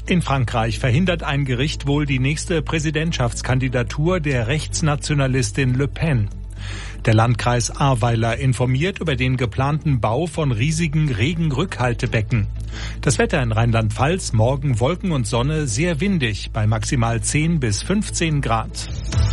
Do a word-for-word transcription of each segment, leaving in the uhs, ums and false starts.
In Frankreich verhindert ein Gericht wohl die nächste Präsidentschaftskandidatur der Rechtsnationalistin Le Pen. Der Landkreis Ahrweiler informiert über den geplanten Bau von riesigen Regenrückhaltebecken. Das Wetter in Rheinland-Pfalz, morgen Wolken und Sonne, sehr windig, bei maximal zehn bis fünfzehn Grad.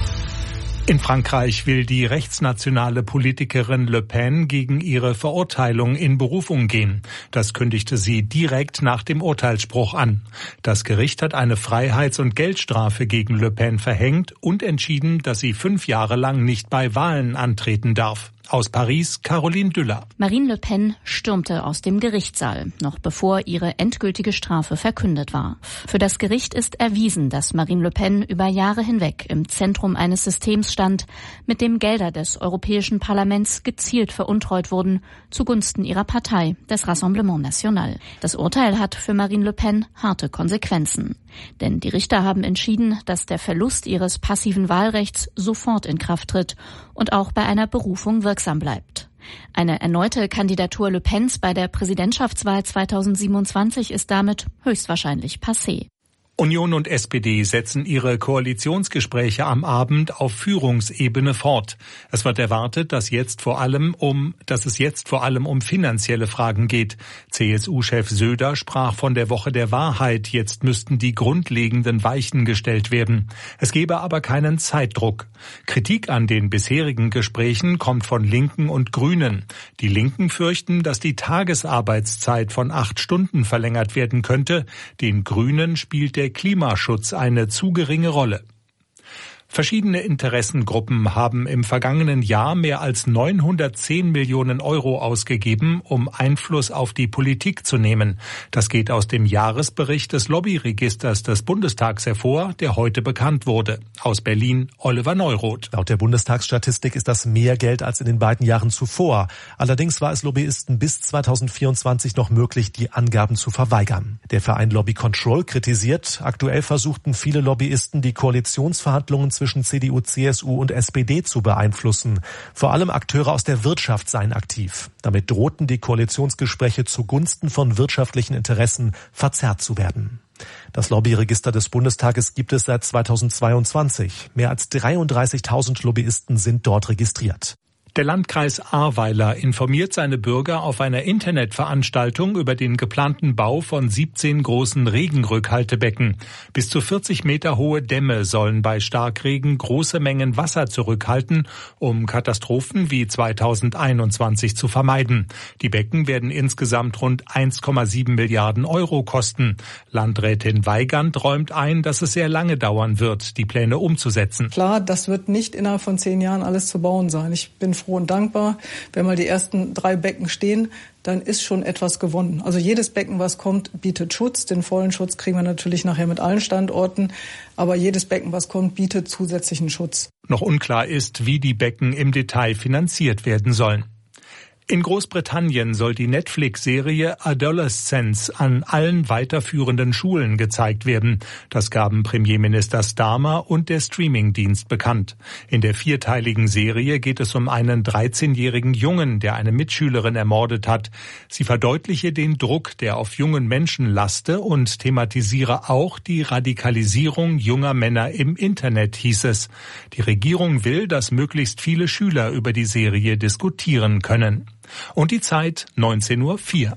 In Frankreich will die rechtsnationale Politikerin Le Pen gegen ihre Verurteilung in Berufung gehen. Das kündigte sie direkt nach dem Urteilsspruch an. Das Gericht hat eine Freiheits- und Geldstrafe gegen Le Pen verhängt und entschieden, dass sie fünf Jahre lang nicht bei Wahlen antreten darf. Aus Paris, Caroline Düller. Marine Le Pen stürmte aus dem Gerichtssaal, noch bevor ihre endgültige Strafe verkündet war. Für das Gericht ist erwiesen, dass Marine Le Pen über Jahre hinweg im Zentrum eines Systems stand, mit dem Gelder des Europäischen Parlaments gezielt veruntreut wurden, zugunsten ihrer Partei, des Rassemblement National. Das Urteil hat für Marine Le Pen harte Konsequenzen. Denn die Richter haben entschieden, dass der Verlust ihres passiven Wahlrechts sofort in Kraft tritt und auch bei einer Berufung wirksam bleibt. Eine erneute Kandidatur Le Pens bei der Präsidentschaftswahl zweitausendsiebenundzwanzig ist damit höchstwahrscheinlich passé. Union und S P D setzen ihre Koalitionsgespräche am Abend auf Führungsebene fort. Es wird erwartet, dass jetzt vor allem um, dass es jetzt vor allem um finanzielle Fragen geht. C S U-Chef Söder sprach von der Woche der Wahrheit. Jetzt müssten die grundlegenden Weichen gestellt werden. Es gebe aber keinen Zeitdruck. Kritik an den bisherigen Gesprächen kommt von Linken und Grünen. Die Linken fürchten, dass die Tagesarbeitszeit von acht Stunden verlängert werden könnte. Den Grünen spielt der Der Klimaschutz eine zu geringe Rolle. Verschiedene Interessengruppen haben im vergangenen Jahr mehr als neunhundertzehn Millionen Euro ausgegeben, um Einfluss auf die Politik zu nehmen. Das geht aus dem Jahresbericht des Lobbyregisters des Bundestags hervor, der heute bekannt wurde. Aus Berlin, Oliver Neuroth. Laut der Bundestagsstatistik ist das mehr Geld als in den beiden Jahren zuvor. Allerdings war es Lobbyisten bis zweitausendvierundzwanzig noch möglich, die Angaben zu verweigern. Der Verein Lobby Control kritisiert, aktuell versuchten viele Lobbyisten, die Koalitionsverhandlungen zwischen zwischen C D U, C S U und S P D zu beeinflussen. Vor allem Akteure aus der Wirtschaft seien aktiv. Damit drohten die Koalitionsgespräche zugunsten von wirtschaftlichen Interessen verzerrt zu werden. Das Lobbyregister des Bundestages gibt es seit zweitausendzweiundzwanzig. Mehr als dreiunddreißigtausend Lobbyisten sind dort registriert. Der Landkreis Ahrweiler informiert seine Bürger auf einer Internetveranstaltung über den geplanten Bau von siebzehn großen Regenrückhaltebecken. Bis zu vierzig Meter hohe Dämme sollen bei Starkregen große Mengen Wasser zurückhalten, um Katastrophen wie zweitausendeinundzwanzig zu vermeiden. Die Becken werden insgesamt rund eins Komma sieben Milliarden Euro kosten. Landrätin Weigand räumt ein, dass es sehr lange dauern wird, die Pläne umzusetzen. Klar, das wird nicht innerhalb von zehn Jahren alles zu bauen sein. Ich bin froh und dankbar. Wenn mal die ersten drei Becken stehen, dann ist schon etwas gewonnen. Also jedes Becken, was kommt, bietet Schutz. Den vollen Schutz kriegen wir natürlich nachher mit allen Standorten. Aber jedes Becken, was kommt, bietet zusätzlichen Schutz. Noch unklar ist, wie die Becken im Detail finanziert werden sollen. In Großbritannien soll die Netflix-Serie Adolescence an allen weiterführenden Schulen gezeigt werden. Das gaben Premierminister Starmer und der Streamingdienst bekannt. In der vierteiligen Serie geht es um einen dreizehnjährigen Jungen, der eine Mitschülerin ermordet hat. Sie verdeutliche den Druck, der auf jungen Menschen laste, und thematisiere auch die Radikalisierung junger Männer im Internet, hieß es. Die Regierung will, dass möglichst viele Schüler über die Serie diskutieren können. Und die Zeit neunzehn Uhr vier.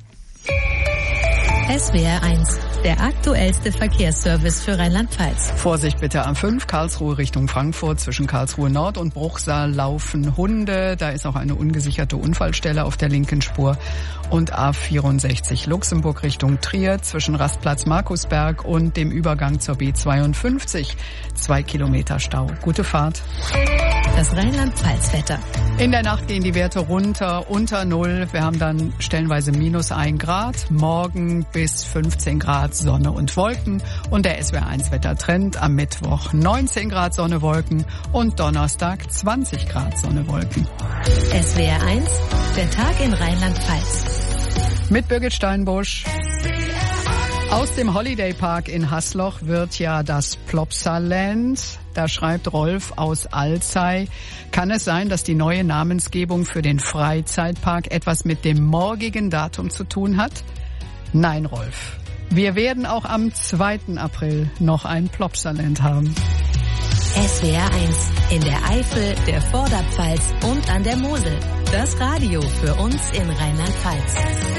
S W R eins, der aktuellste Verkehrsservice für Rheinland-Pfalz. Vorsicht bitte am fünf, Karlsruhe Richtung Frankfurt. Zwischen Karlsruhe Nord und Bruchsal laufen Hunde. Da ist auch eine ungesicherte Unfallstelle auf der linken Spur. Und A vierundsechzig Luxemburg Richtung Trier zwischen Rastplatz Markusberg und dem Übergang zur B zweiundfünfzig. Zwei Kilometer Stau. Gute Fahrt. Das Rheinland-Pfalz-Wetter. In der Nacht gehen die Werte runter, unter Null. Wir haben dann stellenweise minus ein Grad. Morgen bis fünfzehn Grad Sonne und Wolken. Und der S W R eins Wettertrend am Mittwoch neunzehn Grad Sonne, Wolken und Donnerstag zwanzig Grad Sonne, Wolken. S W R eins, der Tag in Rheinland-Pfalz. Mit Birgit Steinbusch. Aus dem Holiday Park in Hasloch wird ja das Plopsaland. Da schreibt Rolf aus Alzey: Kann es sein, dass die neue Namensgebung für den Freizeitpark etwas mit dem morgigen Datum zu tun hat? Nein, Rolf. Wir werden auch am zweiten April noch ein Plopsaland haben. S W R eins in der Eifel, der Vorderpfalz und an der Mosel. Das Radio für uns in Rheinland-Pfalz.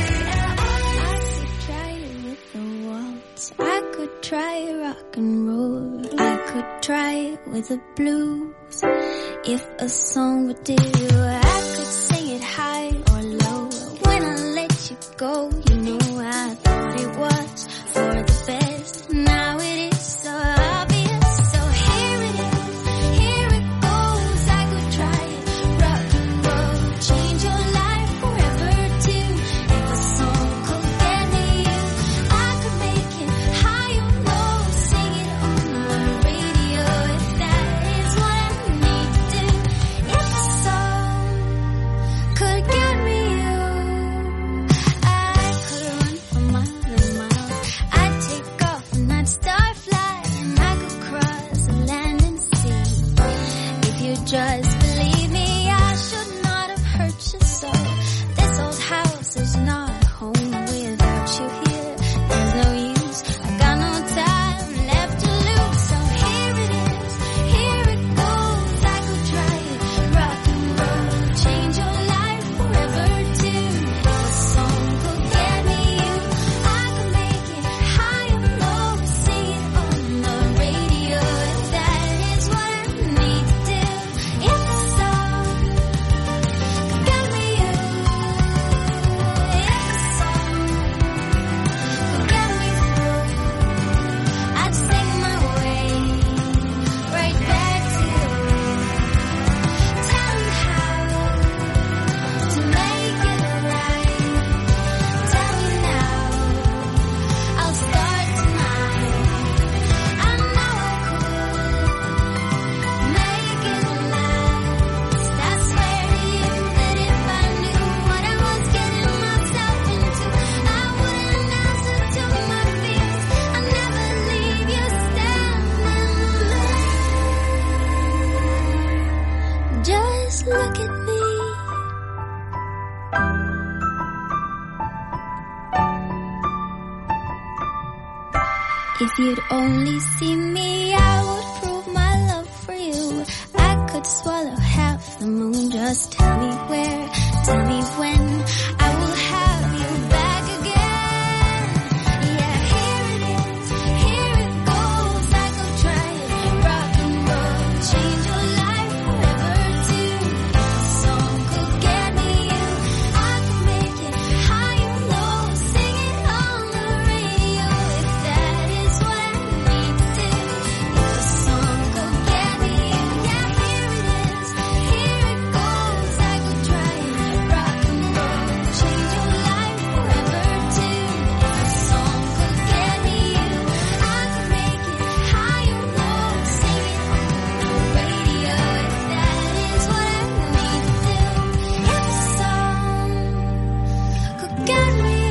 I could try rock and roll. I could try with the blues. If a song would do, I could sing it high or low. When I let you go, you know I thought it was for the best. Now it is so obvious. So here it is, here it goes. I could try it, rock and roll, change your life forever too. If a song could get me you, I could make it high or low, sing it on the radio. If that is what I need to do. If a song could get me you, I could run for miles and miles. I'd take off and I'd start flying. I could cross the land and sea. If you just believe me, I should not have hurt you so. This old house is not a home without you here. There's no use, I got no time left to lose. So here it is, here it goes. I could try it, rock and roll, change your life forever too. If a song could get me you, I could make it high or low, sing it on the radio. If that is what I need to do. If a song could get me you, if a song could get me through, I'd sing my way right back to you. Tell me how to make it right. Tell me now, I'll start tonight. I know I could make it last. I swear to you that if I knew what I was getting myself into, I wouldn't answer to my fears. I'd never leave you standing alone. Just look at me. If you'd only see me, I would prove my love for you. I could swallow half the moon. Just tell me where, tell me when. I will have you back again. Yeah, here it is, here it goes. I could try it, rock and roll, change your life forever too. If a song could get me you, I could make it high or low, sing it on the radio. If that is what I need to do. If a song could get me you, yeah, here it is, here it goes. I could try it, rock and roll, change your life forever too. If a song could get me you, I could make it high or low, sing it on the radio. If that is what I need to do. If a song could get me you.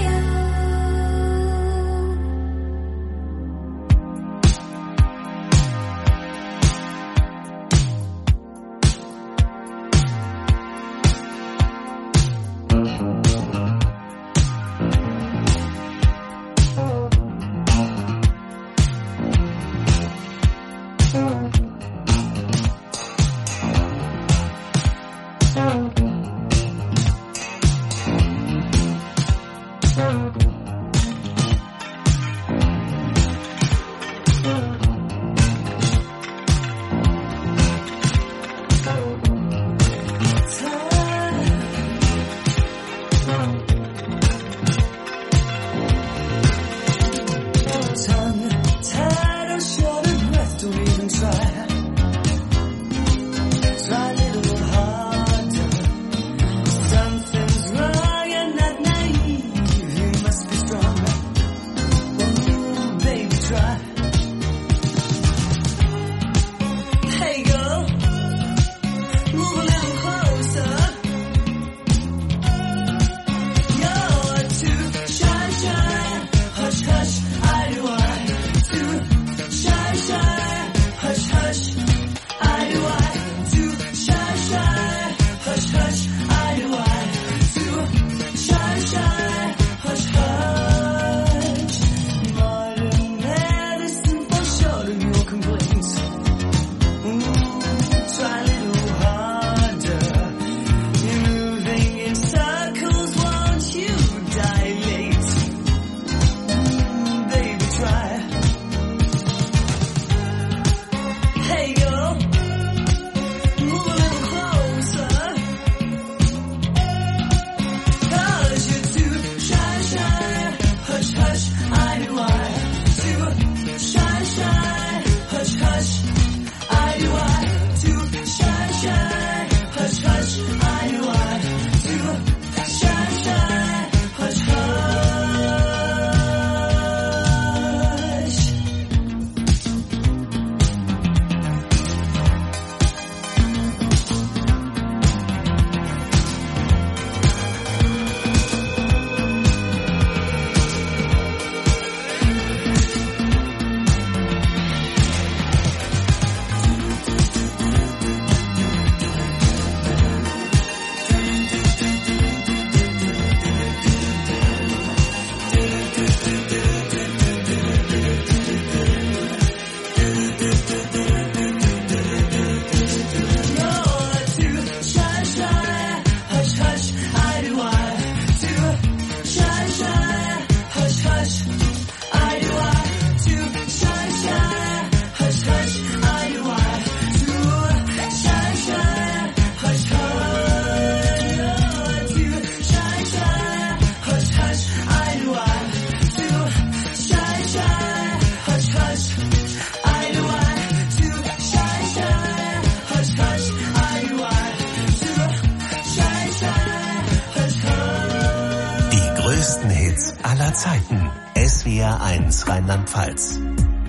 Zeiten. S W R eins Rheinland-Pfalz.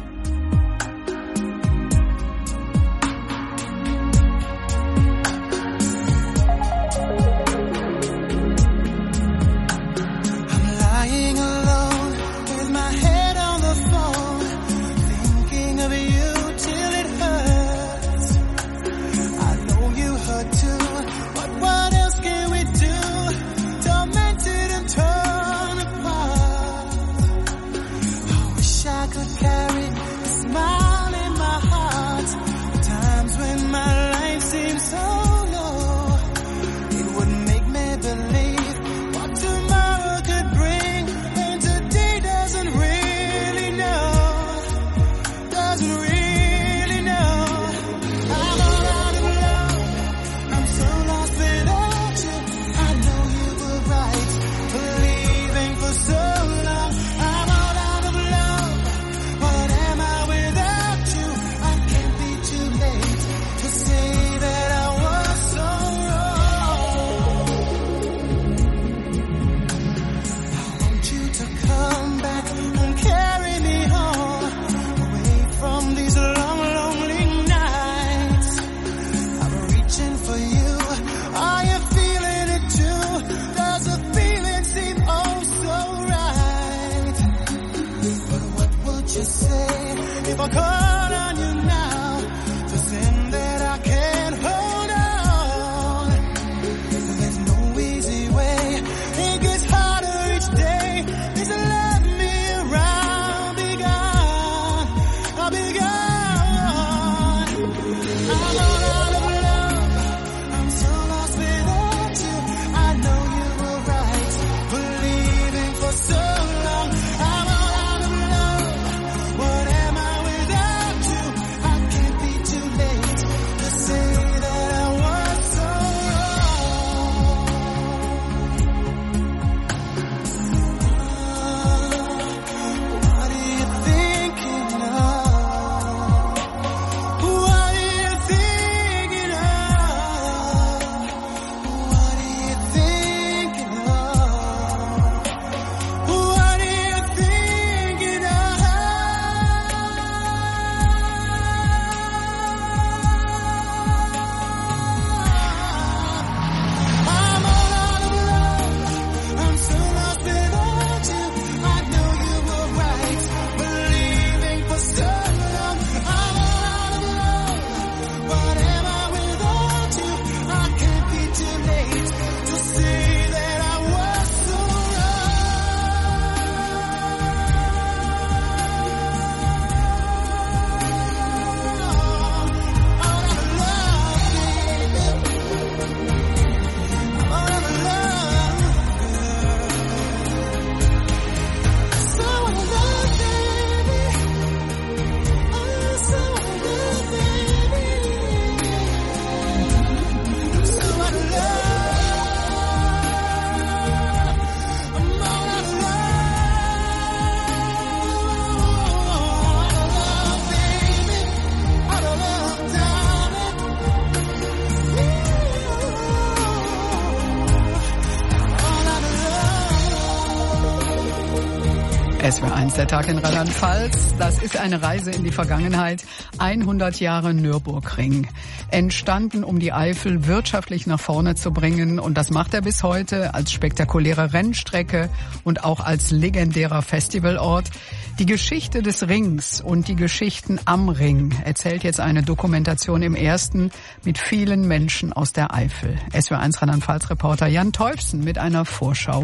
S W R eins, der Tag in Rheinland-Pfalz. Das ist eine Reise in die Vergangenheit. hundert Jahre Nürburgring. Entstanden, um die Eifel wirtschaftlich nach vorne zu bringen. Und das macht er bis heute als spektakuläre Rennstrecke und auch als legendärer Festivalort. Die Geschichte des Rings und die Geschichten am Ring erzählt jetzt eine Dokumentation im Ersten mit vielen Menschen aus der Eifel. S W R eins Rheinland-Pfalz-Reporter Jan Teufsen mit einer Vorschau.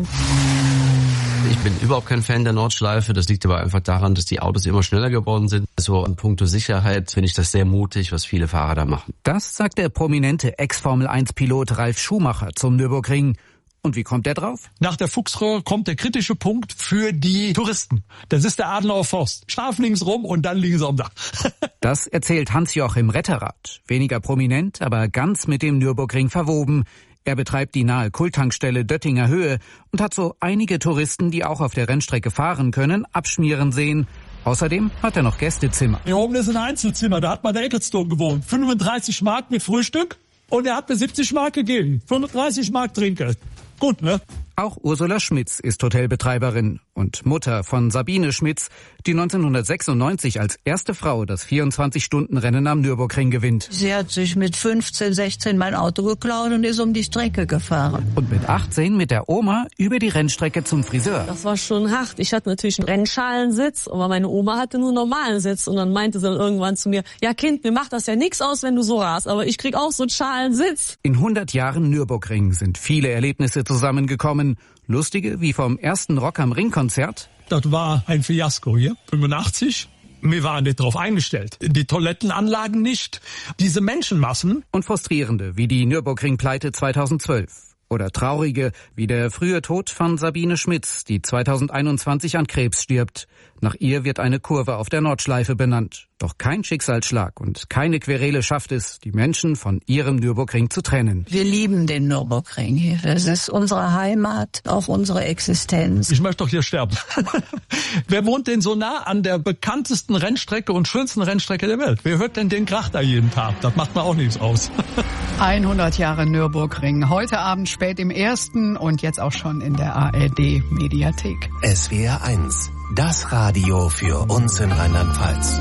Ich bin überhaupt kein Fan der Nordschleife. Das liegt aber einfach daran, dass die Autos immer schneller geworden sind. So in puncto Sicherheit finde ich das sehr mutig, was viele Fahrer da machen. Das sagt der prominente Ex-Formel eins Pilot Ralf Schumacher zum Nürburgring. Und wie kommt er drauf? Nach der Fuchsröhre kommt der kritische Punkt für die Touristen. Das ist der Adenauer Forst. Scharf links rum und dann liegen sie am Dach. Das erzählt Hans-Joachim Retterrath. Weniger prominent, aber ganz mit dem Nürburgring verwoben. Er betreibt die nahe Kulttankstelle Döttinger Höhe und hat so einige Touristen, die auch auf der Rennstrecke fahren können, abschmieren sehen. Außerdem hat er noch Gästezimmer. Hier oben ist ein Einzelzimmer, da hat mal der Ecclestone gewohnt. fünfunddreißig Mark mit Frühstück und er hat mir siebzig Mark gegeben. fünfunddreißig Mark Trinkgeld. Gut, ne? Auch Ursula Schmitz ist Hotelbetreiberin und Mutter von Sabine Schmitz, die neunzehnhundertsechsundneunzig als erste Frau das vierundzwanzig-Stunden-Rennen am Nürburgring gewinnt. Sie hat sich mit fünfzehn, sechzehn mein Auto geklaut und ist um die Strecke gefahren. Und mit achtzehn mit der Oma über die Rennstrecke zum Friseur. Das war schon hart. Ich hatte natürlich einen Rennschalensitz, aber meine Oma hatte nur einen normalen Sitz. Und dann meinte sie dann irgendwann zu mir, ja Kind, mir macht das ja nichts aus, wenn du so rast, aber ich krieg auch so einen Schalensitz. In hundert Jahren Nürburgring sind viele Erlebnisse zusammengekommen. Lustige wie vom ersten Rock am Ring-Konzert. Das war ein Fiasko hier, fünfundachtzig. Wir waren nicht darauf eingestellt. Die Toilettenanlagen nicht, diese Menschenmassen. Und frustrierende wie die Nürburgring-Pleite zweitausendzwölf. Oder traurige wie der frühe Tod von Sabine Schmitz, die zweitausendeinundzwanzig an Krebs stirbt. Nach ihr wird eine Kurve auf der Nordschleife benannt. Doch kein Schicksalsschlag und keine Querele schafft es, die Menschen von ihrem Nürburgring zu trennen. Wir lieben den Nürburgring hier. Das ist unsere Heimat, auch unsere Existenz. Ich möchte doch hier sterben. Wer wohnt denn so nah an der bekanntesten Rennstrecke und schönsten Rennstrecke der Welt? Wer hört denn den Krach da jeden Tag? Das macht mir auch nichts aus. hundert Jahre Nürburgring. Heute Abend spät im ersten und jetzt auch schon in der A R D-Mediathek. S W R eins, das Radio für uns in Rheinland-Pfalz.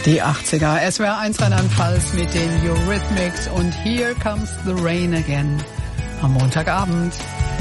Die achtziger. S W R eins Rheinland-Pfalz mit den Eurythmics und Here Comes the Rain Again am Montagabend.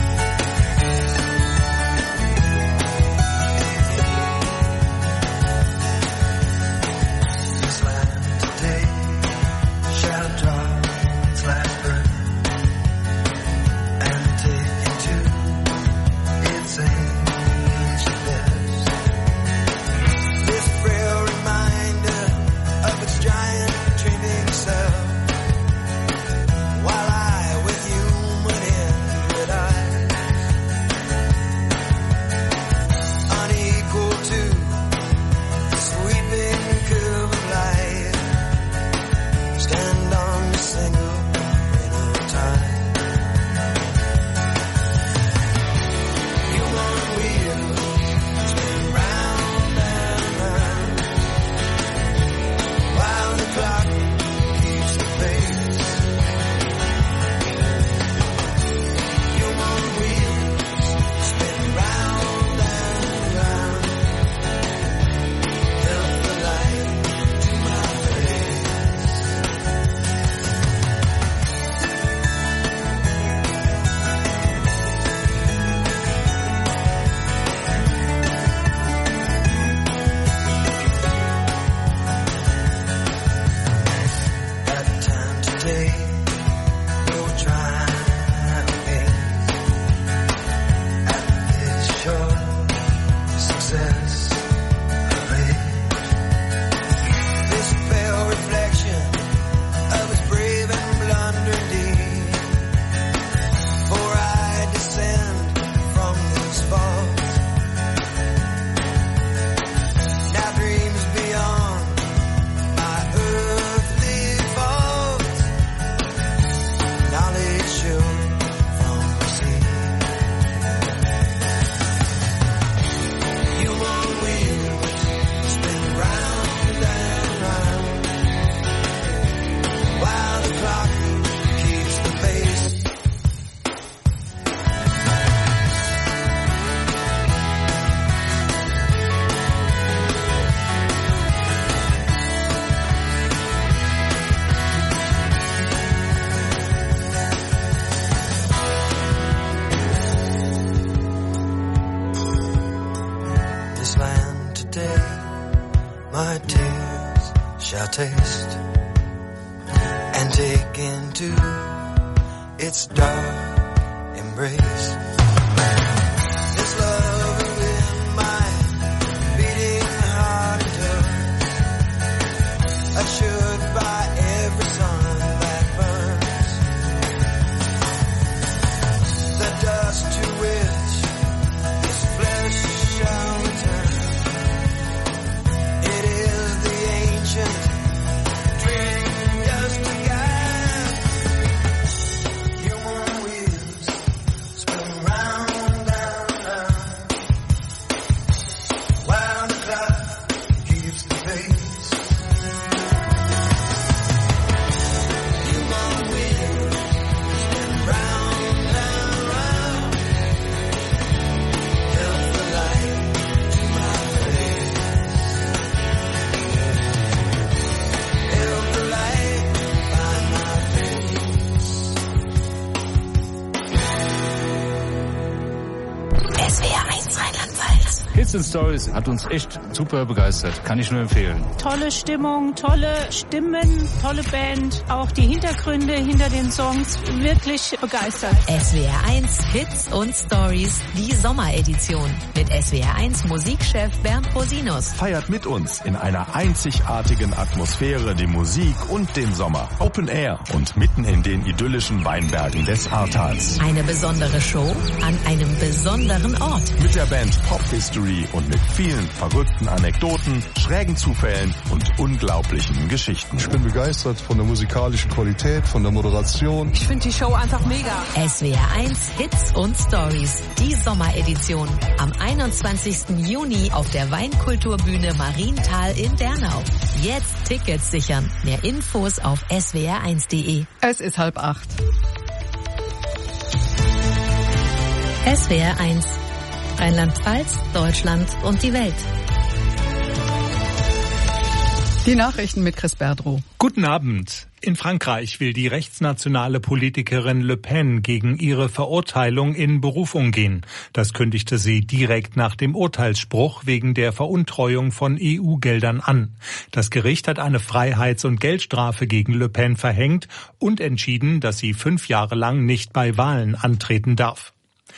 Taste and take into its dark embrace. This love within my beating heart and touch, assured by every sun that burns, the dust to which this flesh shall return. It is the ancient Stories hat uns echt super begeistert. Kann ich nur empfehlen. Tolle Stimmung, tolle Stimmen, tolle Band. Auch die Hintergründe hinter den Songs wirklich begeistert. S W R eins Hits und Stories, die Sommeredition. Mit S W R eins Musikchef Bernd Rosinus. Feiert mit uns in einer einzigartigen Atmosphäre die Musik und den Sommer. Open Air und mitten in den idyllischen Weinbergen des Ahrtals. Eine besondere Show an einem besonderen Ort. Mit der Band Pop History und mit vielen verrückten Anekdoten, schrägen Zufällen und unglaublichen Geschichten. Ich bin begeistert von der musikalischen Qualität, von der Moderation. Ich finde die Show einfach mega. S W R eins Hits und Stories, die Sommeredition. Am einundzwanzigsten Juni auf der Weinkulturbühne Marienthal in Bernau. Jetzt Tickets sichern. Mehr Infos auf s w r eins punkt de. Es ist halb acht. S W R eins. Rheinland-Pfalz, Deutschland und die Welt. Die Nachrichten mit Chris Berdrow. Guten Abend. In Frankreich will die rechtsnationale Politikerin Le Pen gegen ihre Verurteilung in Berufung gehen. Das kündigte sie direkt nach dem Urteilsspruch wegen der Veruntreuung von E U-Geldern an. Das Gericht hat eine Freiheits- und Geldstrafe gegen Le Pen verhängt und entschieden, dass sie fünf Jahre lang nicht bei Wahlen antreten darf.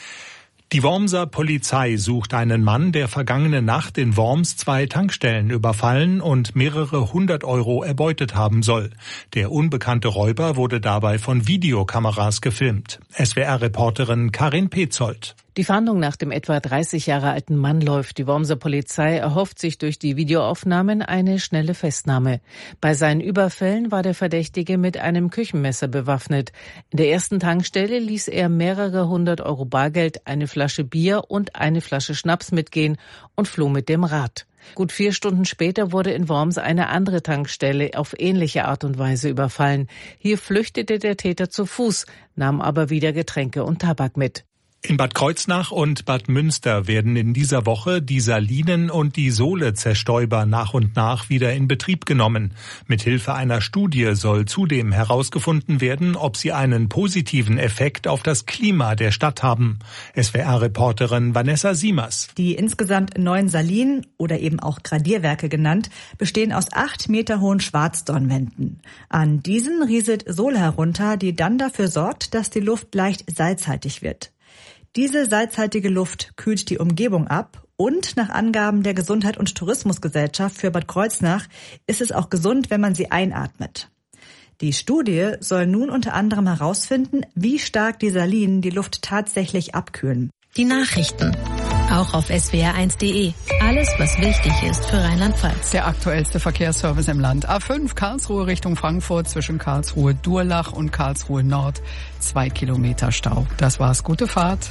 Die Wormser Polizei sucht einen Mann, der vergangene Nacht in Worms zwei Tankstellen überfallen und mehrere hundert Euro erbeutet haben soll. Der unbekannte Räuber wurde dabei von Videokameras gefilmt. S W R-Reporterin Karin Petzold. Die Fahndung nach dem etwa dreißig Jahre alten Mann läuft. Die Wormser Polizei erhofft sich durch die Videoaufnahmen eine schnelle Festnahme. Bei seinen Überfällen war der Verdächtige mit einem Küchenmesser bewaffnet. In der ersten Tankstelle ließ er mehrere hundert Euro Bargeld, eine Flasche Bier und eine Flasche Schnaps mitgehen und floh mit dem Rad. Gut vier Stunden später wurde in Worms eine andere Tankstelle auf ähnliche Art und Weise überfallen. Hier flüchtete der Täter zu Fuß, nahm aber wieder Getränke und Tabak mit. In Bad Kreuznach und Bad Münster werden in dieser Woche die Salinen- und die Sohlezerstäuber nach und nach wieder in Betrieb genommen. Mithilfe einer Studie soll zudem herausgefunden werden, ob sie einen positiven Effekt auf das Klima der Stadt haben. S W R-Reporterin Vanessa Siemers. Die insgesamt neun Salinen, oder eben auch Gradierwerke genannt, bestehen aus acht Meter hohen Schwarzdornwänden. An diesen rieselt Sohle herunter, die dann dafür sorgt, dass die Luft leicht salzhaltig wird. Diese salzhaltige Luft kühlt die Umgebung ab und nach Angaben der Gesundheit- und Tourismusgesellschaft für Bad Kreuznach ist es auch gesund, wenn man sie einatmet. Die Studie soll nun unter anderem herausfinden, wie stark die Salinen die Luft tatsächlich abkühlen. Die Nachrichten. Auch auf S W R eins punkt de. Alles, was wichtig ist für Rheinland-Pfalz. Der aktuellste Verkehrsservice im Land. A fünf Karlsruhe Richtung Frankfurt zwischen Karlsruhe-Durlach und Karlsruhe-Nord. Zwei Kilometer Stau. Das war's. Gute Fahrt.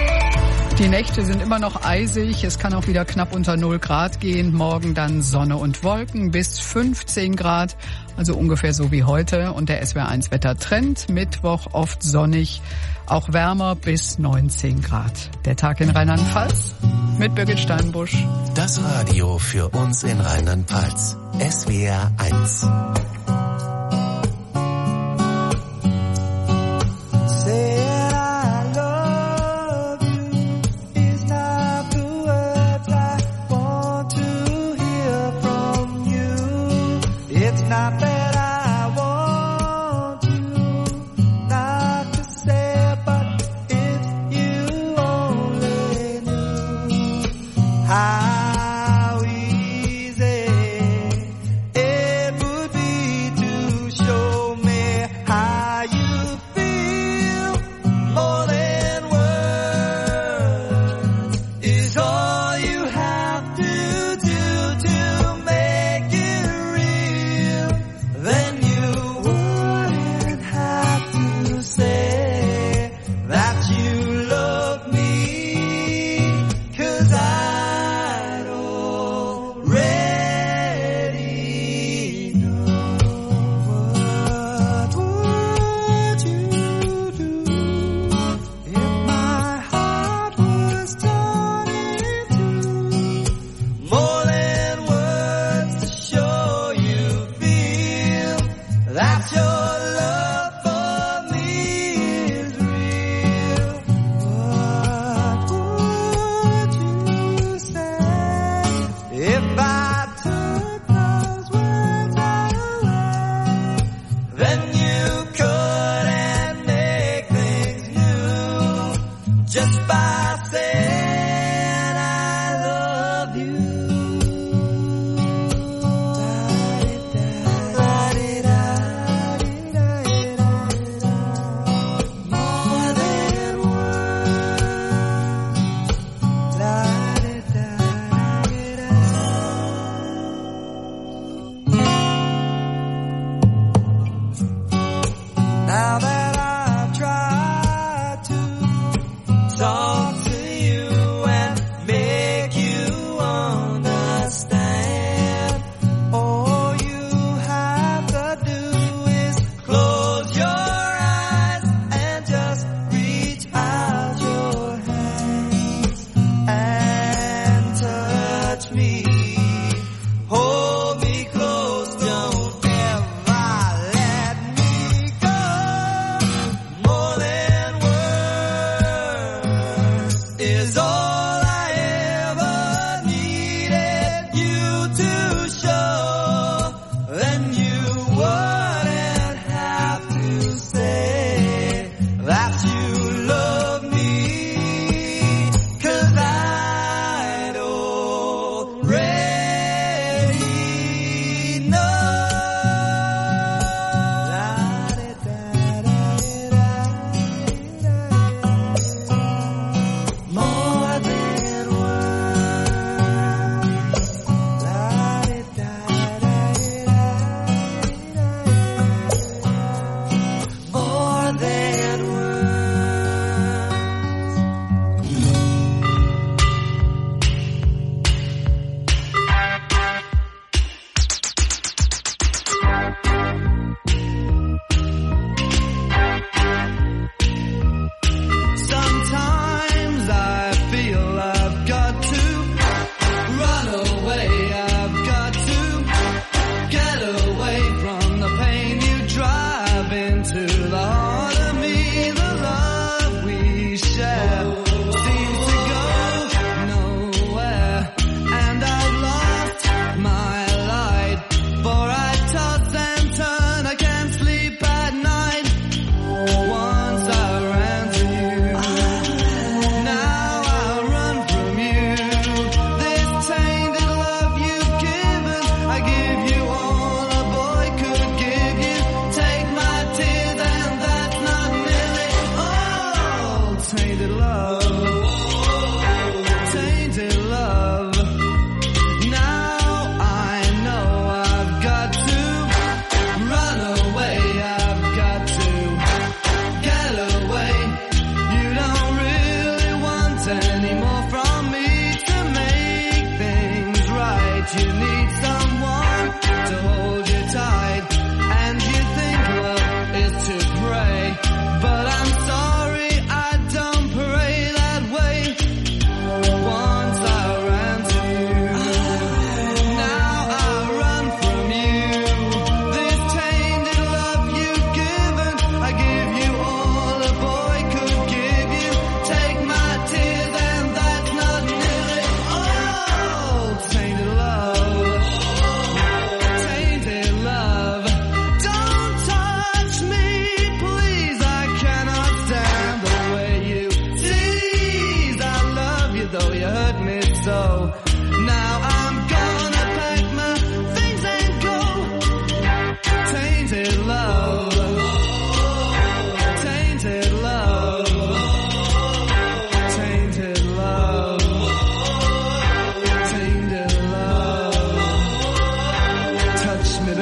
Die Nächte sind immer noch eisig. Es kann auch wieder knapp unter null Grad gehen. Morgen dann Sonne und Wolken bis fünfzehn Grad. Also ungefähr so wie heute. Und der S W R eins Wettertrend. Mittwoch oft sonnig. Auch wärmer bis neunzehn Grad. Der Tag in Rheinland-Pfalz mit Birgit Steinbusch. Das Radio für uns in Rheinland-Pfalz. S W R eins. How easy it would be to show me how you feel. More than words is all you have to do to make it real.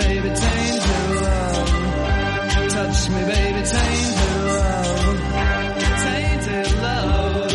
baby, tainted love. Touch me, baby, tainted love. Tainted love.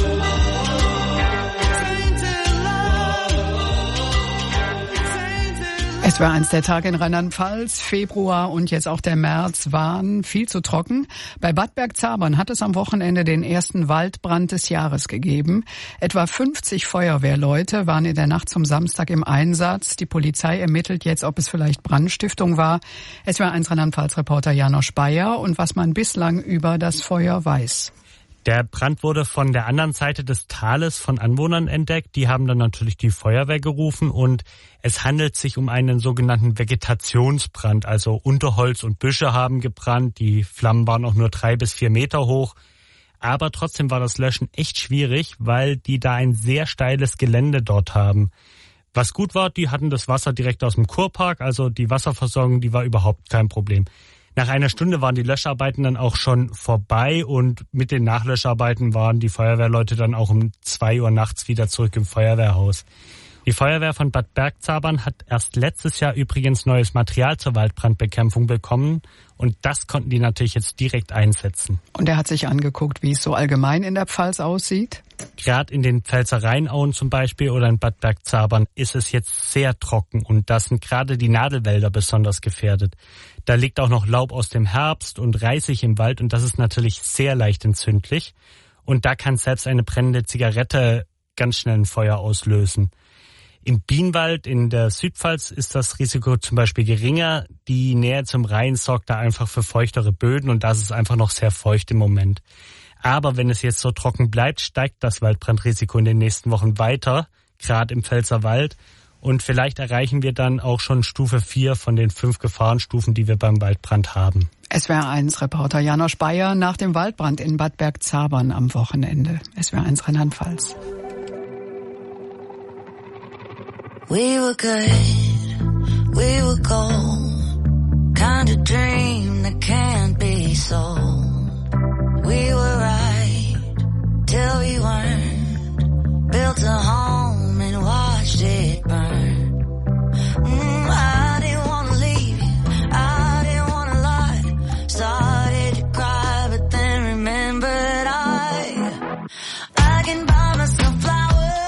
Es war eins der Tage in Rheinland-Pfalz. Februar und jetzt auch der März waren viel zu trocken. Bei Bad Bergzabern hat es am Wochenende den ersten Waldbrand des Jahres gegeben. Etwa fünfzig Feuerwehrleute waren in der Nacht zum Samstag im Einsatz. Die Polizei ermittelt jetzt, ob es vielleicht Brandstiftung war. Es war eins Rheinland-Pfalz-Reporter Janosch Bayer und was man bislang über das Feuer weiß. Der Brand wurde von der anderen Seite des Tales von Anwohnern entdeckt. Die haben dann natürlich die Feuerwehr gerufen und es handelt sich um einen sogenannten Vegetationsbrand. Also Unterholz und Büsche haben gebrannt. Die Flammen waren auch nur drei bis vier Meter hoch. Aber trotzdem war das Löschen echt schwierig, weil die da ein sehr steiles Gelände dort haben. Was gut war, die hatten das Wasser direkt aus dem Kurpark. Also die Wasserversorgung, die war überhaupt kein Problem. Nach einer Stunde waren die Löscharbeiten dann auch schon vorbei und mit den Nachlöscharbeiten waren die Feuerwehrleute dann auch um zwei Uhr nachts wieder zurück im Feuerwehrhaus. Die Feuerwehr von Bad Bergzabern hat erst letztes Jahr übrigens neues Material zur Waldbrandbekämpfung bekommen und das konnten die natürlich jetzt direkt einsetzen. Und er hat sich angeguckt, wie es so allgemein in der Pfalz aussieht? Gerade in den Pfälzer Rheinauen zum Beispiel oder in Bad Bergzabern ist es jetzt sehr trocken und da sind gerade die Nadelwälder besonders gefährdet. Da liegt auch noch Laub aus dem Herbst und Reisig im Wald und das ist natürlich sehr leicht entzündlich. Und da kann selbst eine brennende Zigarette ganz schnell ein Feuer auslösen. Im Bienenwald in der Südpfalz ist das Risiko zum Beispiel geringer. Die Nähe zum Rhein sorgt da einfach für feuchtere Böden und das ist einfach noch sehr feucht im Moment. Aber wenn es jetzt so trocken bleibt, steigt das Waldbrandrisiko in den nächsten Wochen weiter, gerade im Pfälzerwald. Und vielleicht erreichen wir dann auch schon Stufe vier von den fünf Gefahrenstufen, die wir beim Waldbrand haben. S W R eins Reporter Janosch Bayer nach dem Waldbrand in Bad Bergzabern am Wochenende. S W R eins Rheinland-Pfalz. We were good, we were gold, kind of dream that can't be sold. We were right, till we weren't, built a home and watched it burn. Mm, I didn't want to leave you, I didn't want to lie, started to cry but then remembered I, I can buy myself flowers.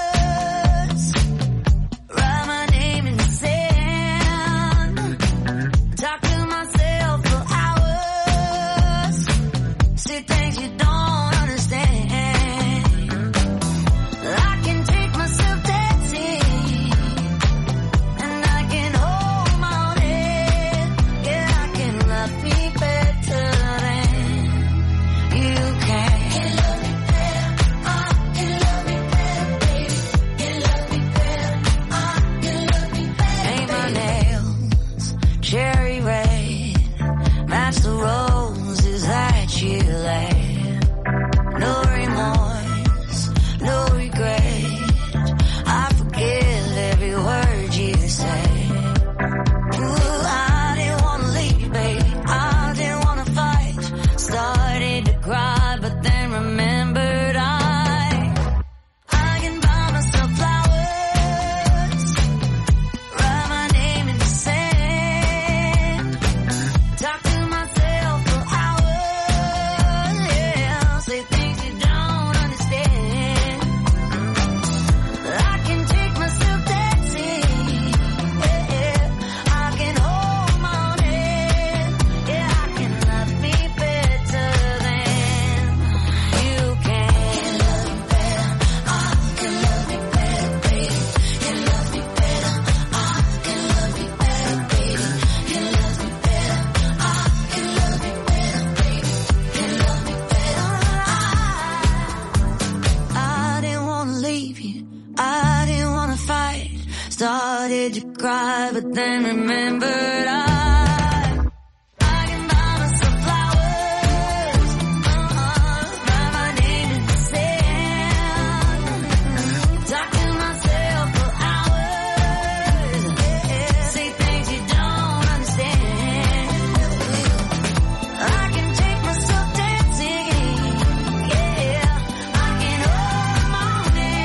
Started to cry, but then remembered I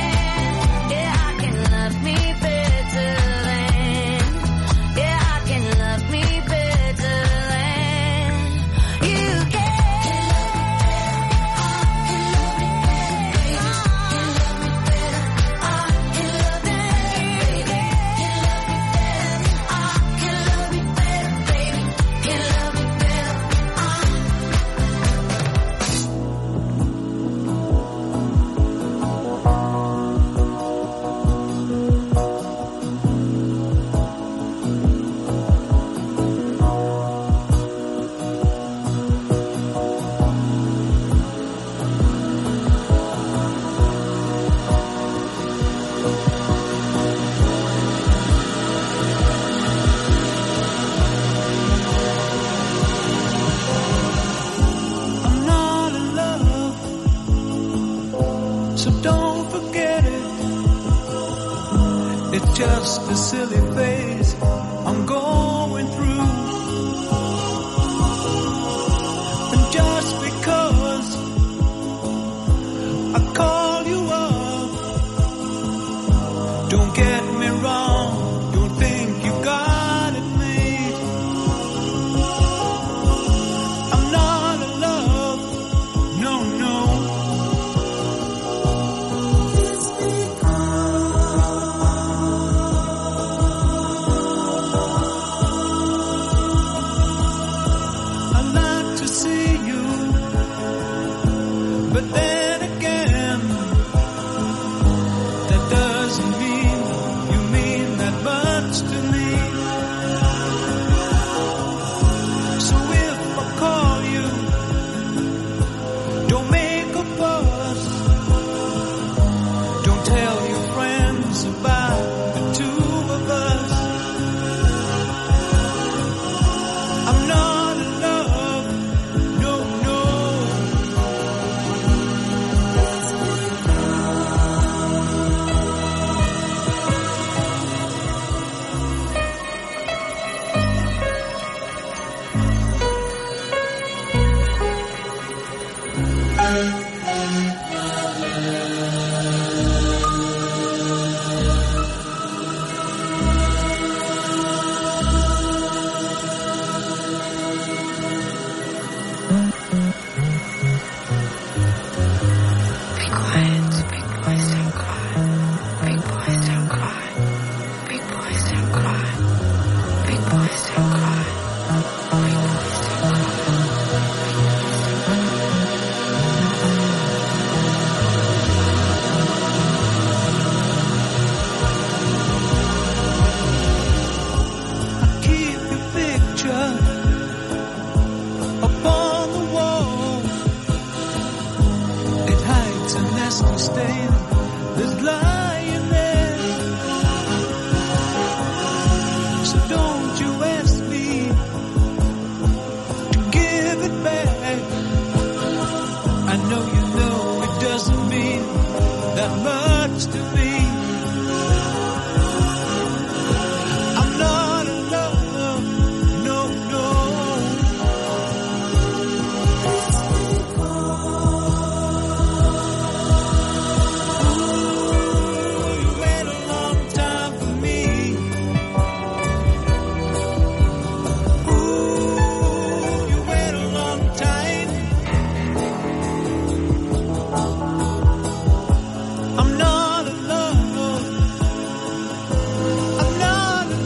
I can just a silly phase I'm going through. And just because I call you up, don't get me wrong, don't think you got it made. I'm not in love, no, no. I'd like to see you, but then again, that doesn't mean you mean that much to me. So if I call you, don't make a fuss. Don't tell your friends about the two of us. I'm not in love, no, no. Be quiet, big boys don't cry. Big boys don't cry. Big boys don't cry. Big boys don't cry. Big boys don't Keep your picture upon the wall. It hides a nasty stain that's lying there. So don't you ask me to give it back. I know you know it doesn't mean that much to me. I'm not in love, no, no. Ooh, you wait a long time for me. Ooh, you wait a long time. I'm not in love. I'm not in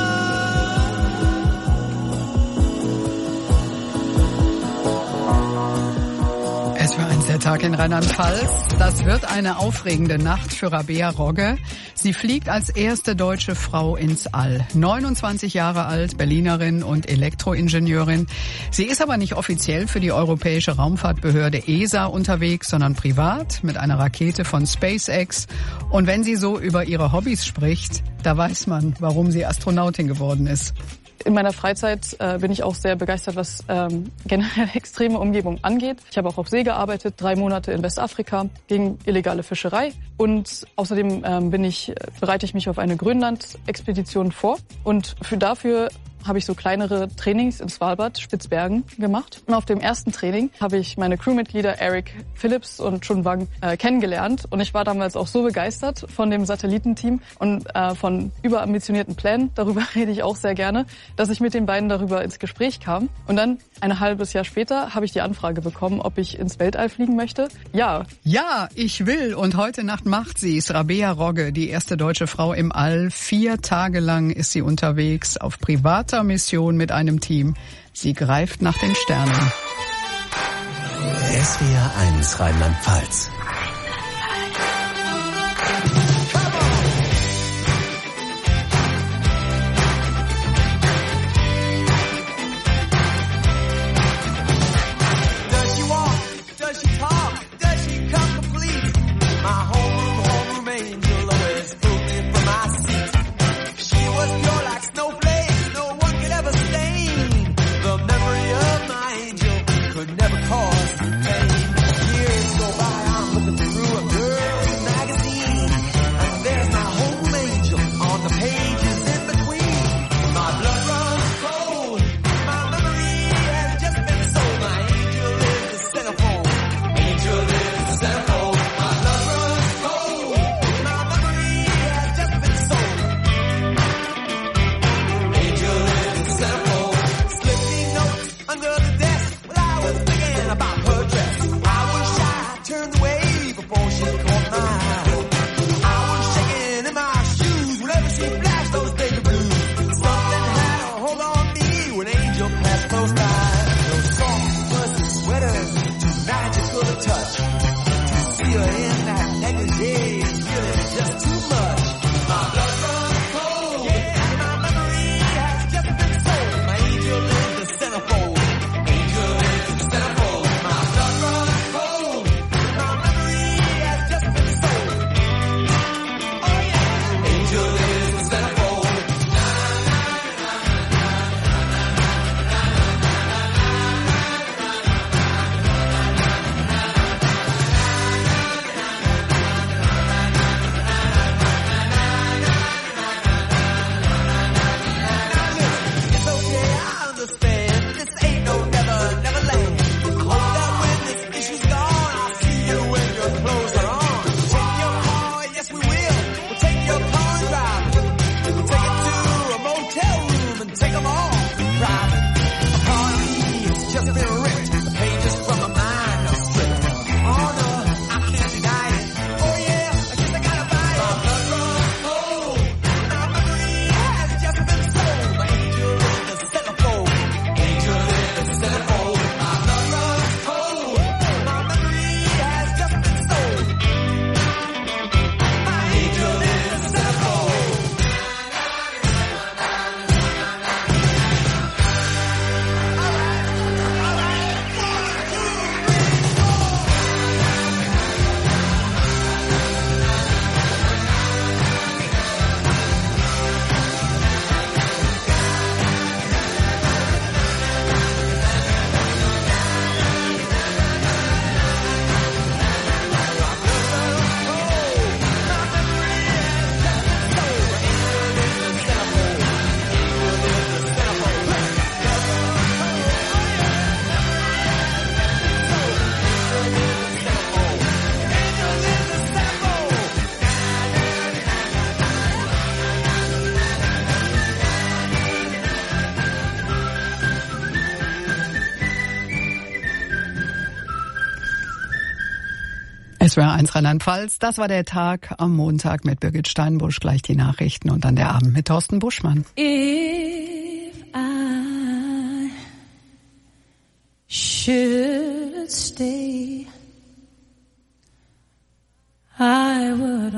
Es war ein sehr Tag in Rheinland-Pfalz. Das wird eine aufregende Nacht für Rabea Rogge. Sie fliegt als erste deutsche Frau ins All. neunundzwanzig Jahre alt, Berlinerin und Elektroingenieurin. Sie ist aber nicht offiziell für die Europäische Raumfahrtbehörde E S A unterwegs, sondern privat mit einer Rakete von SpaceX. Und wenn sie so über ihre Hobbys spricht, da weiß man, warum sie Astronautin geworden ist. In meiner Freizeit äh, bin ich auch sehr begeistert, was ähm, generell extreme Umgebung angeht. Ich habe auch auf See gearbeitet, drei Monate in Westafrika gegen illegale Fischerei. Und außerdem ähm, bin ich, bereite ich mich auf eine Grönland-Expedition vor. Und für dafür habe ich so kleinere Trainings in Svalbard, Spitzbergen gemacht. Und auf dem ersten Training habe ich meine Crewmitglieder Eric Phillips und Chun Wang äh, kennengelernt. Und ich war damals auch so begeistert von dem Satellitenteam und äh, von überambitionierten Plänen, darüber rede ich auch sehr gerne, dass ich mit den beiden darüber ins Gespräch kam. Und dann ein halbes Jahr später habe ich die Anfrage bekommen, ob ich ins Weltall fliegen möchte. Ja. Ja, ich will. Und heute Nacht macht sie es. Rabea Rogge, die erste deutsche Frau im All. Vier Tage lang ist sie unterwegs auf privater Mission mit einem Team. Sie greift nach den Sternen. S W R eins Rheinland-Pfalz. Does she walk? Does she talk? Does she come complete? My homeroom, homeroom angel always pulled me from my seat. She was pure like snowflakes, no one could ever stain. The memory of my angel could never cause me pain. Years go by, I'm S W R eins Rheinland-Pfalz, das war der Tag am Montag mit Birgit Steinbusch, gleich die Nachrichten und dann der Abend mit Thorsten Buschmann. If I should stay, I would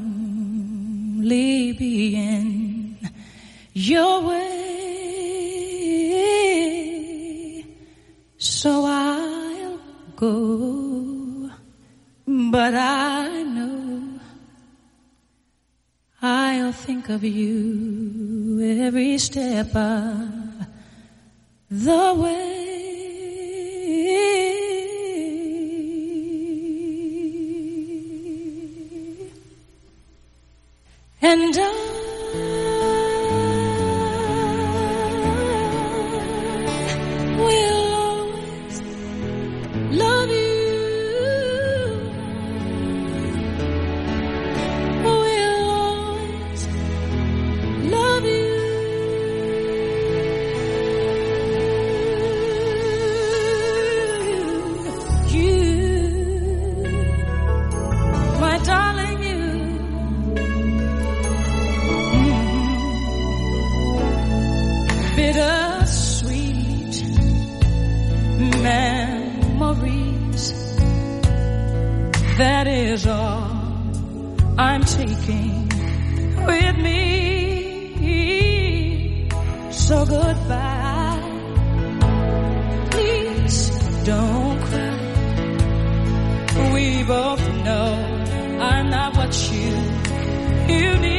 only be in your way, so I'll go. But I know I'll think of you every step of the way. And I will always love you. That is all I'm taking with me. So goodbye. Please don't cry. We both know I'm not what you, you need.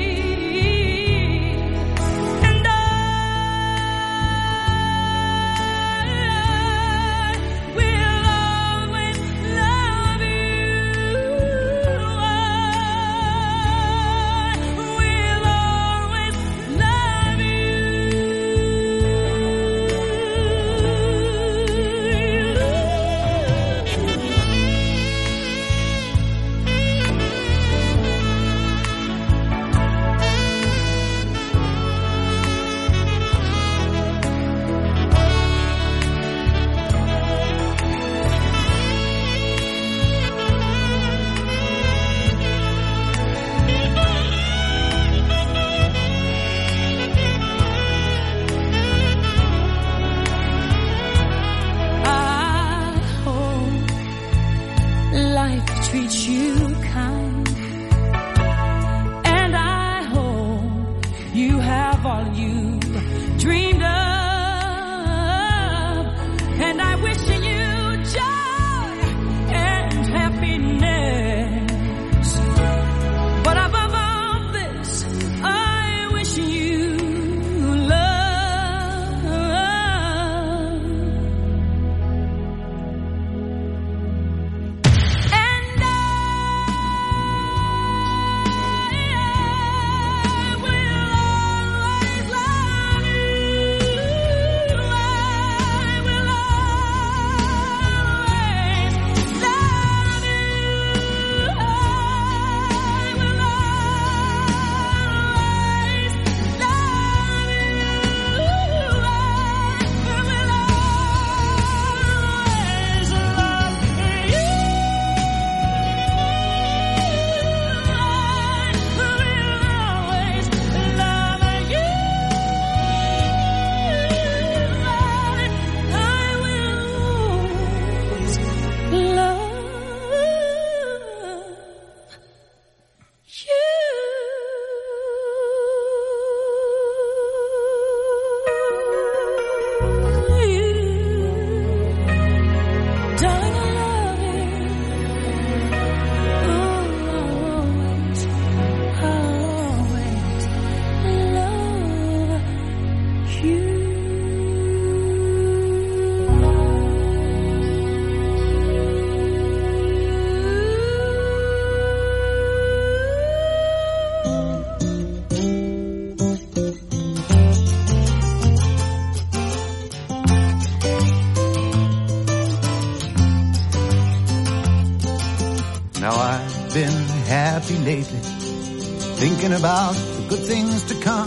Now I've been happy lately, thinking about the good things to come,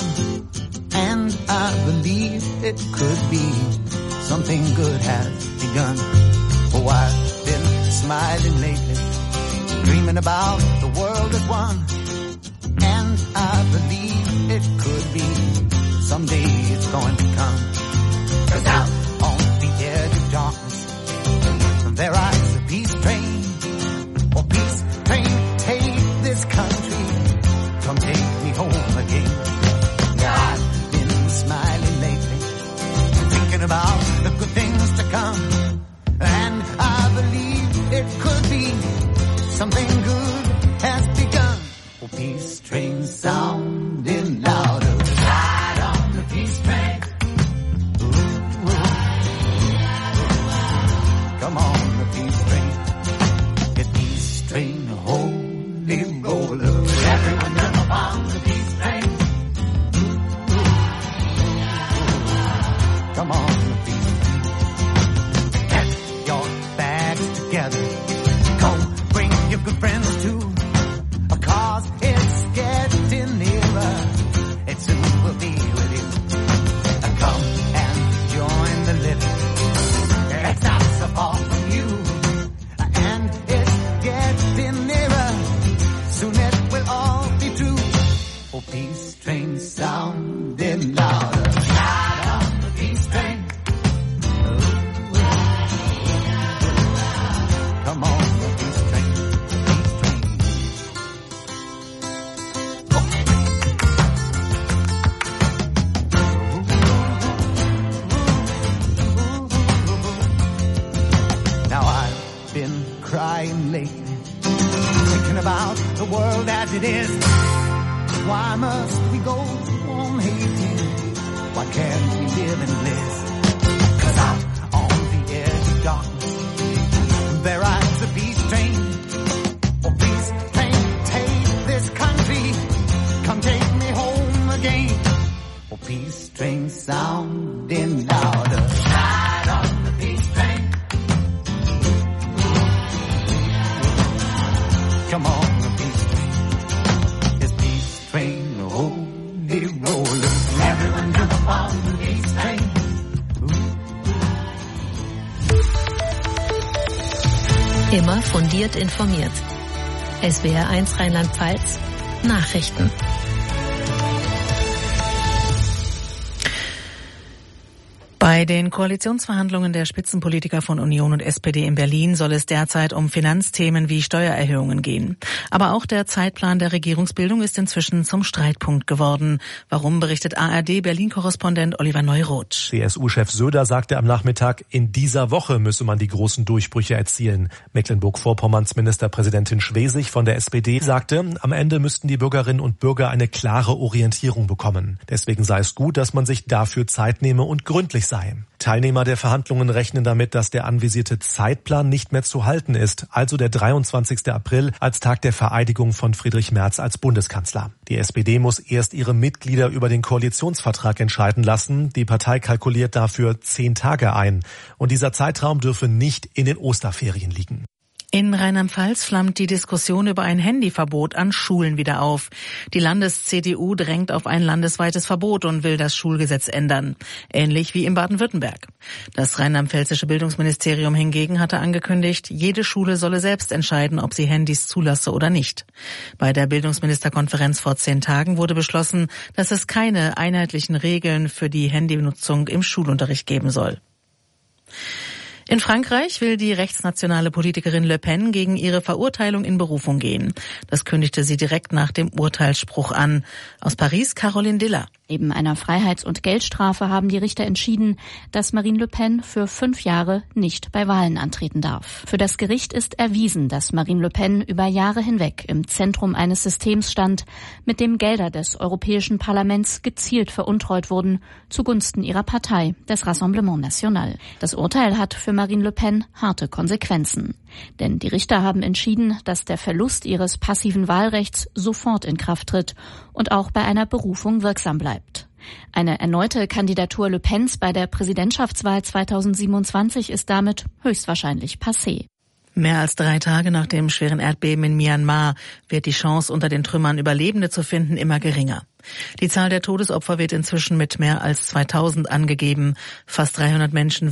and I believe it could be something good has begun. Oh, I've been smiling lately, dreaming about the world as one. And I believe it could be. Someday it's going to come. 'Cause out on the edge of darkness, there rides a peace train. Oh, peace train, take this country. Come take me home again. Yeah, I've been smiling lately, thinking about the good things to come. And I believe it could be. Something good has begun. Oh, peace train sounding louder. Ride on the peace train. Ooh, ooh. Come on, the peace train. The peace train, holy roller. Everyone jump on the peace train. Ooh, ooh. Come on, the peace train. Get your bags together. Go bring your good friends too. Cause it's getting nearer. It soon will be with you. Come and join the living. It's not so far from you. And it's getting nearer. Soon it will all be true. Oh, peace train sounding louder. Ride on the peace train. Ooh, ooh. Come on, the peace train. Crying lately, thinking about the world as it is. Why must we go on hating? Why can't we live in bliss? 'Cause out on the edge of darkness, there rides the peace train. Oh, peace train, take this country. Come take me home again. Oh, peace train sounding louder. Ride on the peace train. Come on, the peace train. This peace train, holy roller. Everyone jump up on the peace train. Immer fundiert informiert. S W R eins Rheinland-Pfalz. Nachrichten. Bei den Koalitionsverhandlungen der Spitzenpolitiker von Union und S P D in Berlin soll es derzeit um Finanzthemen wie Steuererhöhungen gehen. Aber auch der Zeitplan der Regierungsbildung ist inzwischen zum Streitpunkt geworden. Warum, berichtet A R D-Berlin-Korrespondent Oliver Neuroth. C S U-Chef Söder sagte am Nachmittag, in dieser Woche müsse man die großen Durchbrüche erzielen. Mecklenburg-Vorpommerns Ministerpräsidentin Schwesig von der S P D sagte, am Ende müssten die Bürgerinnen und Bürger eine klare Orientierung bekommen. Deswegen sei es gut, dass man sich dafür Zeit nehme und gründlich sei. Teilnehmer der Verhandlungen rechnen damit, dass der anvisierte Zeitplan nicht mehr zu halten ist, also der dreiundzwanzigster April als Tag der Vereidigung von Friedrich Merz als Bundeskanzler. Die S P D muss erst ihre Mitglieder über den Koalitionsvertrag entscheiden lassen. Die Partei kalkuliert dafür zehn Tage ein. Und dieser Zeitraum dürfe nicht in den Osterferien liegen. In Rheinland-Pfalz flammt die Diskussion über ein Handyverbot an Schulen wieder auf. Die Landes-C D U drängt auf ein landesweites Verbot und will das Schulgesetz ändern. Ähnlich wie in Baden-Württemberg. Das rheinland-pfälzische Bildungsministerium hingegen hatte angekündigt, jede Schule solle selbst entscheiden, ob sie Handys zulasse oder nicht. Bei der Bildungsministerkonferenz vor zehn Tagen wurde beschlossen, dass es keine einheitlichen Regeln für die Handynutzung im Schulunterricht geben soll. In Frankreich will die rechtsnationale Politikerin Le Pen gegen ihre Verurteilung in Berufung gehen. Das kündigte sie direkt nach dem Urteilsspruch an. Aus Paris, Caroline Diller. Neben einer Freiheits- und Geldstrafe haben die Richter entschieden, dass Marine Le Pen für fünf Jahre nicht bei Wahlen antreten darf. Für das Gericht ist erwiesen, dass Marine Le Pen über Jahre hinweg im Zentrum eines Systems stand, mit dem Gelder des Europäischen Parlaments gezielt veruntreut wurden, zugunsten ihrer Partei, des Rassemblement National. Das Urteil hat für Marine Le Pen harte Konsequenzen. Denn die Richter haben entschieden, dass der Verlust ihres passiven Wahlrechts sofort in Kraft tritt und auch bei einer Berufung wirksam bleibt. Eine erneute Kandidatur Le Pens bei der Präsidentschaftswahl zweitausendsiebenundzwanzig ist damit höchstwahrscheinlich passé. Mehr als drei Tage nach dem schweren Erdbeben in Myanmar wird die Chance, unter den Trümmern Überlebende zu finden, immer geringer. Die Zahl der Todesopfer wird inzwischen mit mehr als zweitausend angegeben. Fast dreihundert Menschen